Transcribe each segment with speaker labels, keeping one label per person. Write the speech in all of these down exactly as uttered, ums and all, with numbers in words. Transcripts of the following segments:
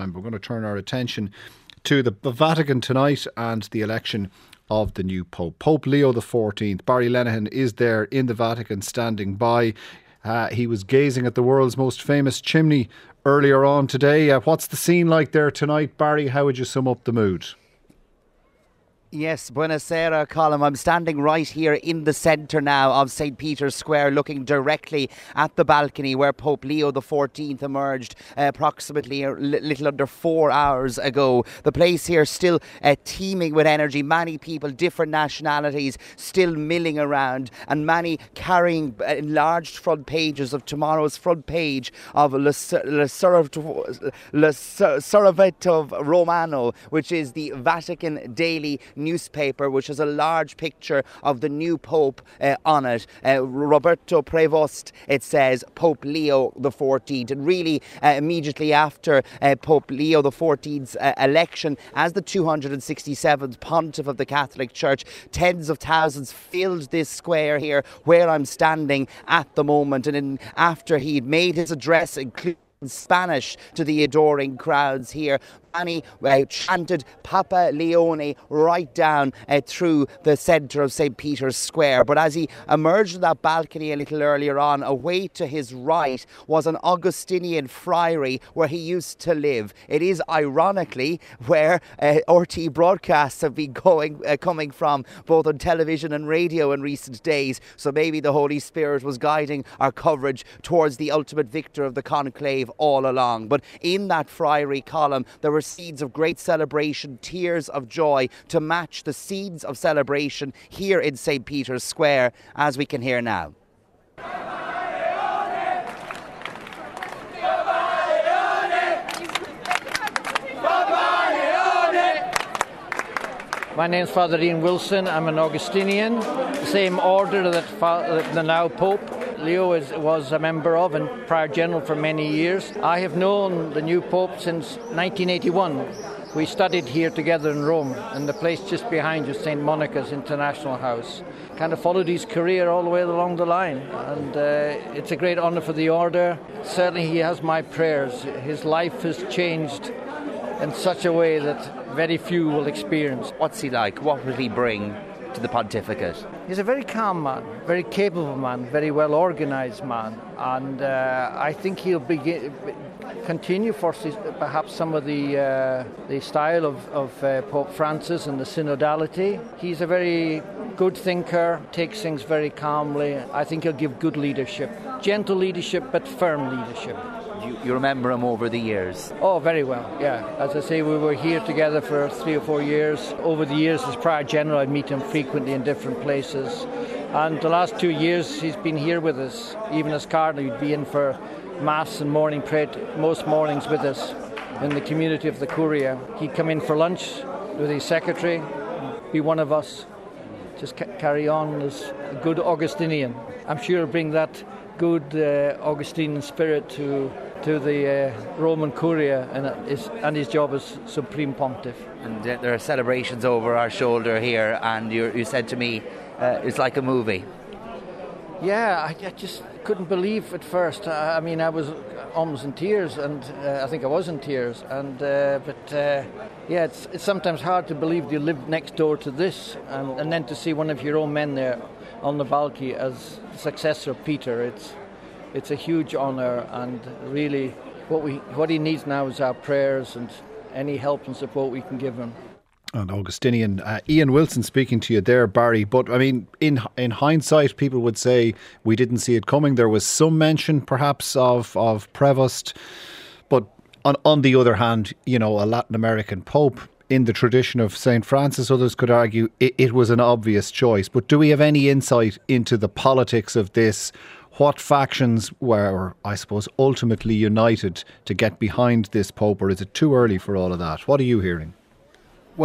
Speaker 1: time. We're going to turn our attention to the Vatican tonight and the election of the new Pope. Pope Leo the fourteenth. Barry Lenihan is there in the Vatican standing by. Uh, he was gazing at the world's most famous chimney earlier on today. Uh, what's the scene like there tonight, Barry? How would you sum up the mood?
Speaker 2: Yes, buonasera, Colin. I'm standing right here in the centre now of Saint Peter's Square, looking directly at the balcony where Pope Leo the fourteenth emerged uh, approximately a little under four hours ago. The place here still uh, teeming with energy, many people, different nationalities, still milling around, and many carrying enlarged front pages of tomorrow's front page of Le, Le, Le Servetto Romano, which is the Vatican daily newspaper, which has a large picture of the new Pope uh, on it. Uh, Roberto Prevost, it says, Pope Leo the fourteenth. And really, uh, immediately after uh, Pope Leo the fourteenth's uh, election as the two hundred sixty-seventh Pontiff of the Catholic Church, tens of thousands filled this square here where I'm standing at the moment. And in, after he'd made his address, including in Spanish to the adoring crowds here, Many uh, chanted Papa Leone right down uh, through the centre of Saint Peter's Square. But as he emerged on that balcony a little earlier on, away to his right was an Augustinian friary where he used to live. It is ironically where uh, R T E broadcasts have been going, uh, coming from, both on television and radio in recent days. So maybe the Holy Spirit was guiding our coverage towards the ultimate victor of the conclave all along. But in that friary column, there were scenes of great celebration, tears of joy to match the scenes of celebration here in Saint Peter's Square, as we can hear now.
Speaker 3: My name's Father Ian Wilson. I'm an Augustinian, the same order that Fa- the now Pope Leo is, was a member of and prior general for many years. I have known the new Pope since nineteen eighty-one. We studied here together in Rome, in the place just behind you, Saint Monica's International House. Kind of followed his career all the way along the line, and uh, it's a great honour for the order. Certainly he has my prayers. His life has changed in such a way that very few will experience.
Speaker 2: What's he like? What will he bring to the pontificate?
Speaker 3: He's a very calm man, very capable man, very well organised man, and uh, I think he'll begin, continue for perhaps some of the uh, the style of, of uh, Pope Francis and the synodality. He's a very good thinker, takes things very calmly. I think he'll give good leadership, gentle leadership but firm leadership.
Speaker 2: You, you remember him over the years?
Speaker 3: Oh, very well, yeah. As I say, we were here together for three or four years. Over the years, as prior general, I'd meet him frequently in different places. And the last two years, he's been here with us. Even as Cardinal, he'd be in for Mass and morning prayer most mornings with us in the community of the Curia. He'd come in for lunch with his secretary, be one of us, just ca- carry on as a good Augustinian. I'm sure he'll bring that good uh, Augustinian spirit to to the uh, Roman Curia and his, and his job as Supreme Pontiff.
Speaker 2: And uh, there are celebrations over our shoulder here, and you, you said to me, uh, it's like a movie.
Speaker 3: Yeah, I, I just couldn't believe at first. I, I mean, I was almost in tears, and uh, I think I was in tears. And uh, but uh, yeah, it's it's sometimes hard to believe you live next door to this, and, and then to see one of your own men there on the balcony as the successor of Peter. It's It's a huge honour, and really what we what he needs now is our prayers and any help and support we can give him.
Speaker 1: And Augustinian uh, Ian Wilson speaking to you there, Barry. But I mean, in in hindsight, people would say we didn't see it coming. There was some mention, perhaps, of of Prevost, but on on the other hand, you know, a Latin American Pope in the tradition of Saint Francis, others could argue it, it was an obvious choice. But do we have any insight into the politics of this? What factions were, I suppose, ultimately united to get behind this Pope, or is it too early for all of that? What are you hearing?
Speaker 2: Well,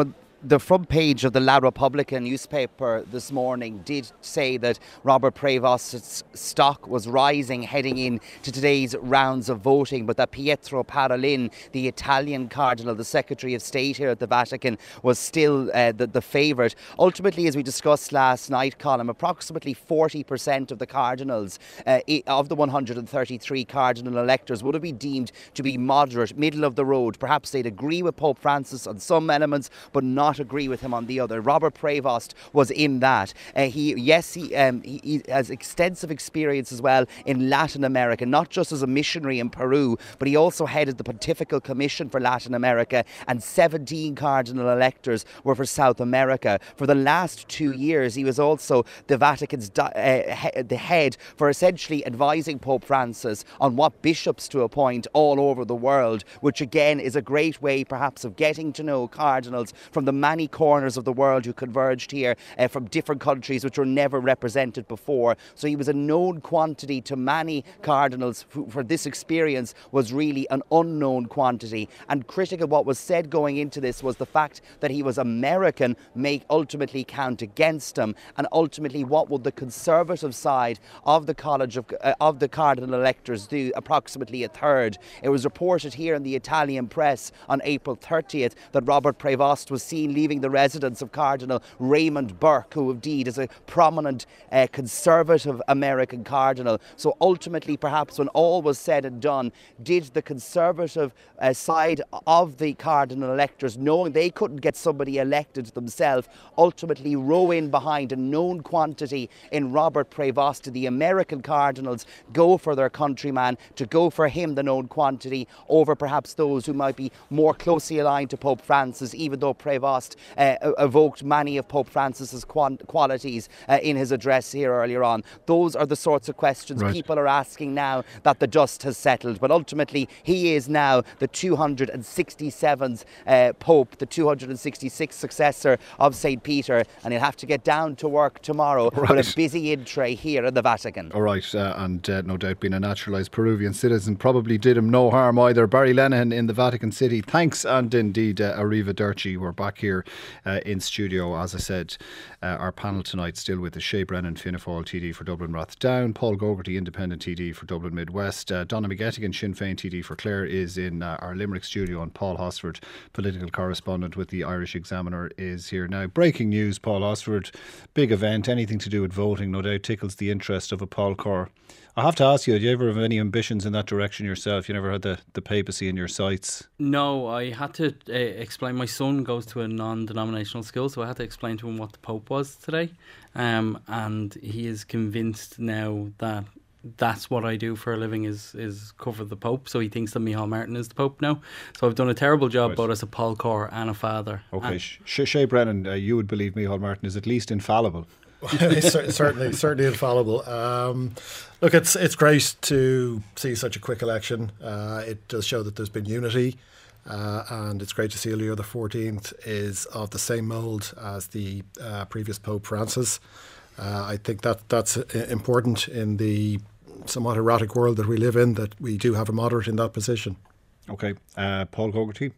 Speaker 2: the front page of the La Repubblica newspaper this morning did say that Robert Prevost's stock was rising heading into today's rounds of voting, but that Pietro Parolin, the Italian cardinal, the Secretary of State here at the Vatican, was still uh, the, the favourite. Ultimately, as we discussed last night, Colin, approximately forty percent of the cardinals, uh, of the one hundred thirty-three cardinal electors, would have been deemed to be moderate, middle of the road. Perhaps they'd agree with Pope Francis on some elements, but not agree with him on the other. Robert Prevost was in that. Uh, he, yes, he, um, he, he has extensive experience as well in Latin America, not just as a missionary in Peru, but he also headed the Pontifical Commission for Latin America, and seventeen cardinal electors were for South America. For the last two years, he was also the Vatican's di- uh, he- the head for essentially advising Pope Francis on what bishops to appoint all over the world, which again is a great way perhaps of getting to know cardinals from the many corners of the world who converged here uh, from different countries which were never represented before. So he was a known quantity to many cardinals who, for this experience, was really an unknown quantity. And critical what was said going into this was the fact that he was American may ultimately count against him, and ultimately what would the conservative side of the College of, uh, of the cardinal electors do? Approximately a third. It was reported here in the Italian press on April thirtieth that Robert Prevost was seen leaving the residence of Cardinal Raymond Burke, who indeed is a prominent uh, conservative American cardinal. So ultimately, perhaps when all was said and done, did the conservative uh, side of the cardinal electors, knowing they couldn't get somebody elected themselves, ultimately row in behind a known quantity in Robert Prevost? The American cardinals go for their countryman, to go for him, the known quantity, over perhaps those who might be more closely aligned to Pope Francis, even though Prevost uh, evoked many of Pope Francis's quant- qualities uh, in his address here earlier on. Those are the sorts of questions
Speaker 1: right.
Speaker 2: people are asking now that the dust has settled. But ultimately, he is now the two hundred sixty-seventh uh, Pope, the two hundred sixty-sixth successor of Saint Peter, and he'll have to get down to work tomorrow right. with a busy in-tray here in the Vatican.
Speaker 1: All right, uh, and uh, no doubt being a naturalised Peruvian citizen probably did him no harm either. Barry Lenihan in the Vatican City, thanks, and indeed uh, arrivederci. We're back here uh, in studio. As I said, uh, our panel tonight still with us: Shay Brennan, Fianna Fáil T D for Dublin Rathdown, Paul Gogarty, Independent T D for Dublin Midwest, uh, Donna McGettigan, Sinn Féin T D for Clare, is in uh, our Limerick studio, and Paul Hosford, political correspondent with the Irish Examiner, is here now. Breaking news, Paul Hosford, big event, anything to do with voting, no doubt tickles the interest of a Paul Core. I have to ask you, do you ever have any ambitions in that direction yourself? You never had the, the papacy in your sights?
Speaker 4: No, I had to uh, explain. My son goes to a non-denominational school, so I had to explain to him what the Pope was today. Um, and he is convinced now that that's what I do for a living, is is cover the Pope. So he thinks that Micheál Martin is the Pope now. So I've done a terrible job right. both as a Paul Core and a father.
Speaker 1: Okay, Sh- Shay Brennan, uh, you would believe Micheál Martin is at least infallible.
Speaker 5: certainly, certainly infallible. Um, look, it's it's great to see such a quick election. Uh, it does show that there's been unity, uh, and it's great to see Leo the fourteenth is of the same mould as the uh, previous Pope Francis. Uh, I think that that's important in the somewhat erratic world that we live in, that we do have a moderate in that position.
Speaker 1: Okay, uh, Paul Gogarty.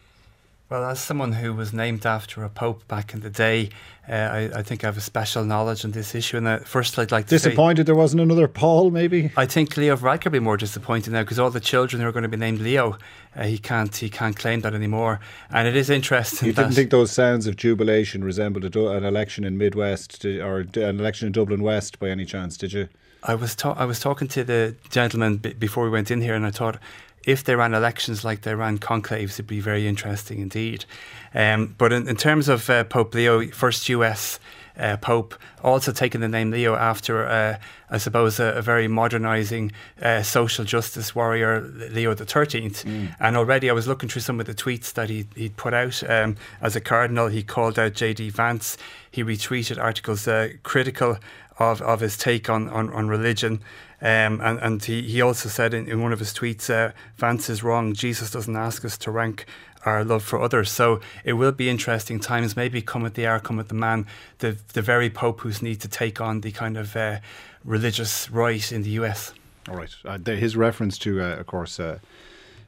Speaker 6: Well, as someone who was named after a pope back in the day, uh, I, I think I have a special knowledge on this issue. And uh, first, I'd like to
Speaker 1: disappointed
Speaker 6: say,
Speaker 1: there wasn't another Paul, maybe.
Speaker 6: I think Leo Varadkar will be more disappointed now, because all the children who are going to be named Leo, uh, he can't he can't claim that anymore. And it is interesting.
Speaker 1: You
Speaker 6: that
Speaker 1: didn't think those sounds of jubilation resembled a du- an election in Midwest or an election in Dublin West by any chance? Did you?
Speaker 6: I was ta- I was talking to the gentleman b- before we went in here, and I thought, if they ran elections like they ran conclaves, it'd be very interesting indeed. Um, but in, in terms of uh, Pope Leo, first U S uh, Pope, also taking the name Leo after, uh, I suppose, a, a very modernising uh, social justice warrior, Leo the thirteenth. Mm. And already I was looking through some of the tweets that he, he'd put out. Um, as a cardinal, he called out J D Vance. He retweeted articles uh, critical of, of his take on, on, on religion. Um, and, and he, he also said in, in one of his tweets, uh, Vance is wrong. Jesus doesn't ask us to rank our love for others. So it will be interesting times, maybe come at the hour, come at the man, the the very Pope who's need to take on the kind of uh, religious right in the U S.
Speaker 1: All right. Uh, the, his reference to, uh, of course, uh,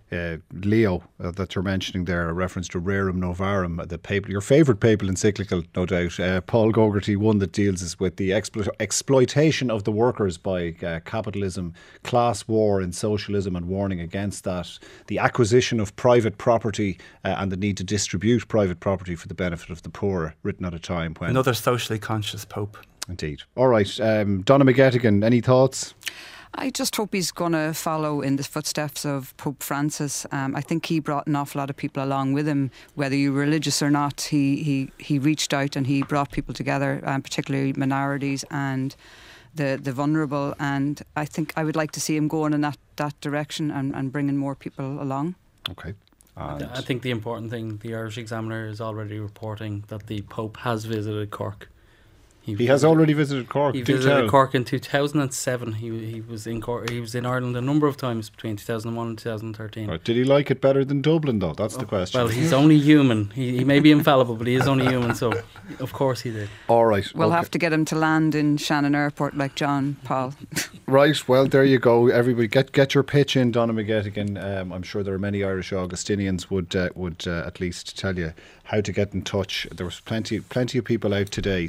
Speaker 1: uh, Leo uh, that you're mentioning there, a reference to Rerum Novarum, the papal, your favourite papal encyclical, no doubt. Uh, Paul Gogarty, one that deals with the explo- exploitation of the workers by uh, capitalism, class war and socialism, and warning against that, the acquisition of private property uh, and the need to distribute private property for the benefit of the poor, written at a time when...
Speaker 6: Another socially conscious Pope.
Speaker 1: Indeed. All right, um, Donna McGettigan, any thoughts?
Speaker 7: I just hope he's going to follow in the footsteps of Pope Francis. Um, I think he brought an awful lot of people along with him, whether you're religious or not. He he, he reached out and he brought people together, um, particularly minorities and the, the vulnerable. And I think I would like to see him going in that, that direction and, and bringing more people along.
Speaker 1: Okay.
Speaker 4: And I think the important thing, the Irish Examiner is already reporting that the Pope has visited Cork.
Speaker 1: He, he has already visited Cork.
Speaker 4: He visited tell. Cork in two thousand seven. He he was in Cork. He was in Ireland a number of times between two thousand one and two thousand thirteen.
Speaker 1: Right. Did he like it better than Dublin, though? That's oh, the question.
Speaker 4: Well, he's only human. He, he may be infallible, but he is only human. So, of course, he did.
Speaker 1: All right.
Speaker 7: We'll
Speaker 1: okay.
Speaker 7: have to get him to land in Shannon Airport like John Paul.
Speaker 1: Right. Well, there you go. Everybody, get get your pitch in, Donna McGettigan. Um, I'm sure there are many Irish Augustinians would uh, would uh, at least tell you how to get in touch. There was plenty plenty of people out today